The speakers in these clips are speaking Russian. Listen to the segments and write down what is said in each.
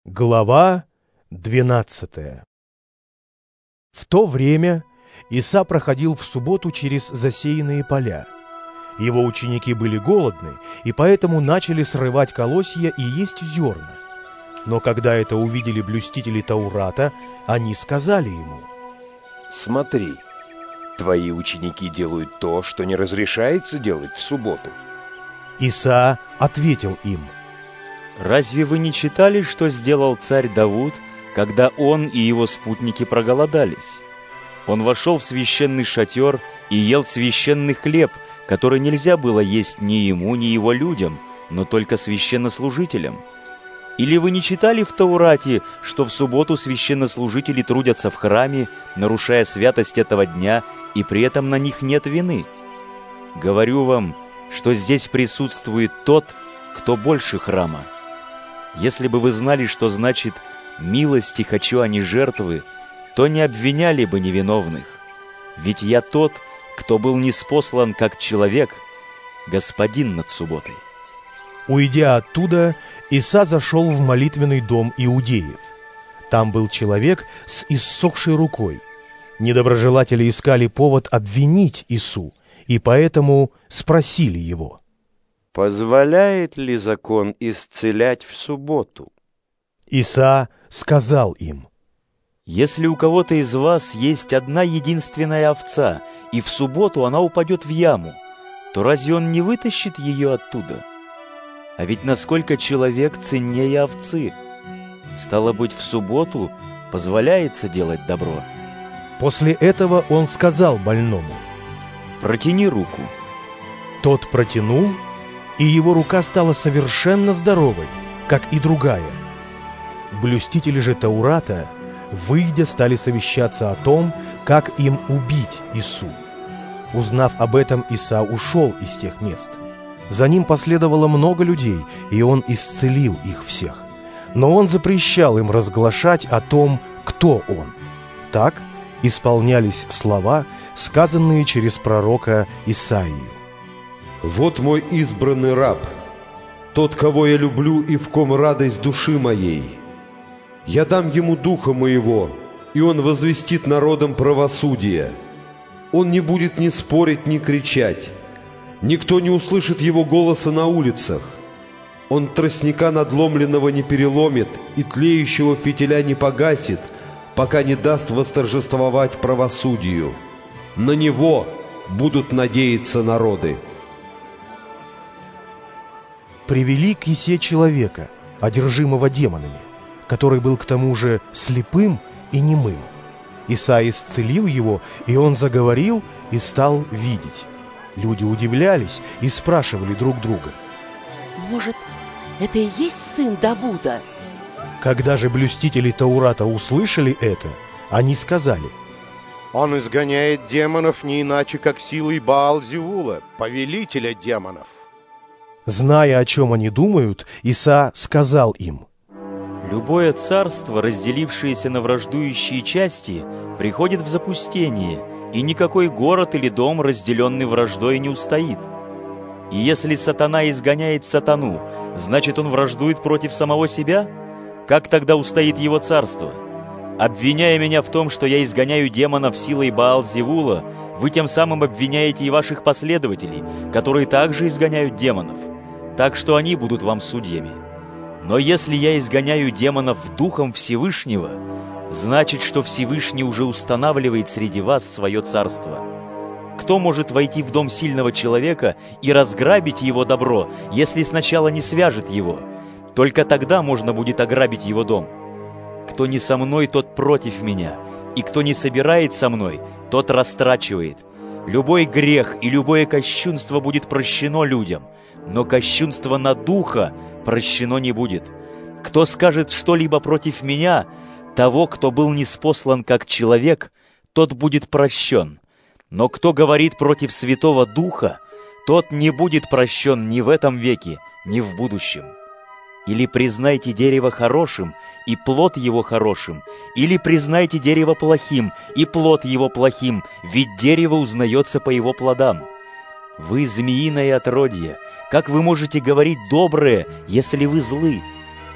Глава 12. В то время Иса проходил в субботу через засеянные поля. Его ученики были голодны, и поэтому начали срывать колосья и есть зерна. Но когда это увидели блюстители Таурата, они сказали ему: «Смотри, твои ученики делают то, что не разрешается делать в субботу». Иса ответил им: «Разве вы не читали, что сделал царь Давуд, когда он и его спутники проголодались? Он вошел в священный шатер и ел священный хлеб, который нельзя было есть ни ему, ни его людям, но только священнослужителям. Или вы не читали в Таурате, что в субботу священнослужители трудятся в храме, нарушая святость этого дня, и при этом на них нет вины? Говорю вам, что здесь присутствует тот, кто больше храма. Если бы вы знали, что значит «милости хочу, а не жертвы», то не обвиняли бы невиновных. Ведь я тот, кто был ниспослан как человек, господин над субботой». Уйдя оттуда, Иса зашел в молитвенный дом иудеев. Там был человек с иссохшей рукой. Недоброжелатели искали повод обвинить Ису, и поэтому спросили его: «Позволяет ли закон исцелять в субботу?» Иса сказал им: «Если у кого-то из вас есть одна единственная овца, и в субботу она упадет в яму, то разве он не вытащит ее оттуда? А ведь насколько человек ценнее овцы? Стало быть, в субботу позволяется делать добро». После этого он сказал больному: «Протяни руку». Тот протянул, и его рука стала совершенно здоровой, как и другая. Блюстители же Таурата, выйдя, стали совещаться о том, как им убить Ису. Узнав об этом, Иса ушел из тех мест. За ним последовало много людей, и он исцелил их всех. Но он запрещал им разглашать о том, кто он. Так исполнялись слова, сказанные через пророка Исаию: «Вот мой избранный раб, тот, кого я люблю и в ком радость души моей. Я дам ему духа моего, и он возвестит народам правосудие. Он не будет ни спорить, ни кричать. Никто не услышит его голоса на улицах. Он тростника надломленного не переломит и тлеющего фитиля не погасит, пока не даст восторжествовать правосудию. На него будут надеяться народы». Привели к Исе человека, одержимого демонами, который был к тому же слепым и немым. Иса исцелил его, и он заговорил и стал видеть. Люди удивлялись и спрашивали друг друга: «Может, это и есть сын Давуда?» Когда же блюстители Таурата услышали это, они сказали: «Он изгоняет демонов не иначе, как силой Баал-Зевула, повелителя демонов». Зная, о чем они думают, Иса сказал им: «Любое царство, разделившееся на враждующие части, приходит в запустение, и никакой город или дом, разделенный враждой, не устоит. И если сатана изгоняет сатану, значит, он враждует против самого себя? Как тогда устоит его царство? Обвиняя меня в том, что я изгоняю демонов силой Баал-Зевула, вы тем самым обвиняете и ваших последователей, которые также изгоняют демонов. Так что они будут вам судьями. Но если я изгоняю демонов Духом Всевышнего, значит, что Всевышний уже устанавливает среди вас свое царство. Кто может войти в дом сильного человека и разграбить его добро, если сначала не свяжет его? Только тогда можно будет ограбить его дом. Кто не со мной, тот против меня, и кто не собирает со мной, тот растрачивает. Любой грех и любое кощунство будет прощено людям, но кощунство на духа прощено не будет. Кто скажет что-либо против меня, того, кто был ниспослан как человек, тот будет прощен. Но кто говорит против Святого Духа, тот не будет прощен ни в этом веке, ни в будущем. Или признайте дерево хорошим, и плод его хорошим, или признайте дерево плохим, и плод его плохим, ведь дерево узнается по его плодам. Вы змеиное отродье, как вы можете говорить доброе, если вы злы?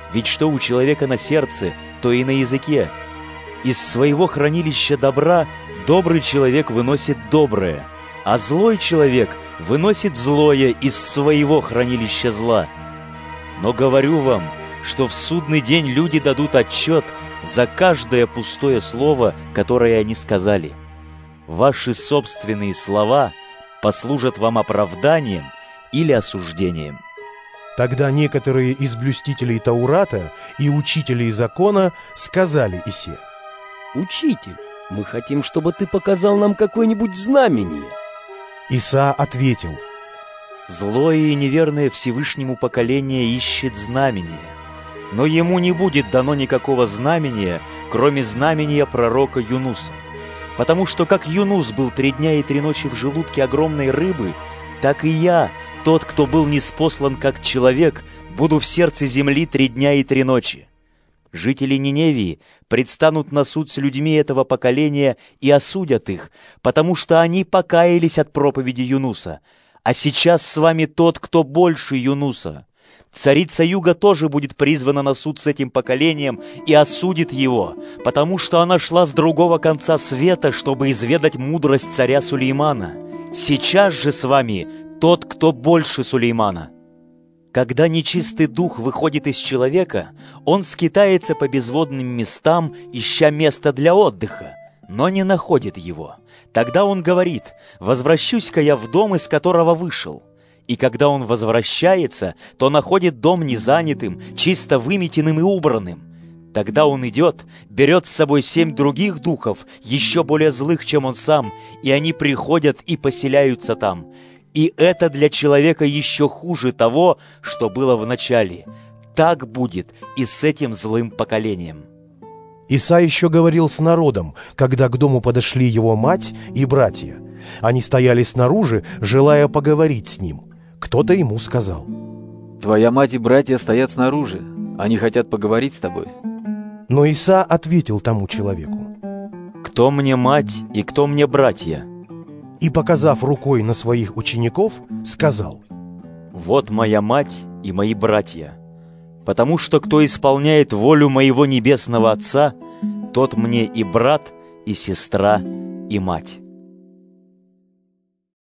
Ведь что у человека на сердце, то и на языке. Из своего хранилища добра добрый человек выносит доброе, а злой человек выносит злое из своего хранилища зла. Но говорю вам, что в судный день люди дадут отчет за каждое пустое слово, которое они сказали. Ваши собственные слова послужат вам оправданием или осуждением. Тогда некоторые из блюстителей Таурата и учителей закона сказали Исе: «Учитель, мы хотим, чтобы ты показал нам какое-нибудь знамение». Иса ответил: Злое и неверное Всевышнему поколение ищет знамения, но ему не будет дано никакого знамения, кроме знамения пророка Юнуса. Потому что как Юнус был 3 дня и 3 ночи в желудке огромной рыбы, так и я, тот, кто был ниспослан как человек, буду в сердце земли 3 дня и 3 ночи. Жители Ниневии предстанут на суд с людьми этого поколения и осудят их, потому что они покаялись от проповеди Юнуса. А сейчас с вами тот, кто больше Юнуса. Царица Юга тоже будет призвана на суд с этим поколением и осудит его, потому что она шла с другого конца света, чтобы изведать мудрость царя Сулеймана. Сейчас же с вами тот, кто больше Сулеймана. Когда нечистый дух выходит из человека, он скитается по безводным местам, ища место для отдыха, но не находит его. Тогда он говорит: «Возвращусь-ка я в дом, из которого вышел». И когда он возвращается, то находит дом незанятым, чисто выметенным и убранным. Тогда он идет, берет с собой 7 других духов, еще более злых, чем он сам, и они приходят и поселяются там. И это для человека еще хуже того, что было в начале. Так будет и с этим злым поколением. Иса еще говорил с народом, когда к дому подошли его мать и братья. Они стояли снаружи, желая поговорить с ним. Кто-то ему сказал: «Твоя мать и братья стоят снаружи. Они хотят поговорить с тобой». Но Иса ответил тому человеку: «Кто мне мать и кто мне братья?» И, показав рукой на своих учеников, сказал: «Вот моя мать и мои братья. Потому что кто исполняет волю моего небесного Отца, тот мне и брат, и сестра, и мать».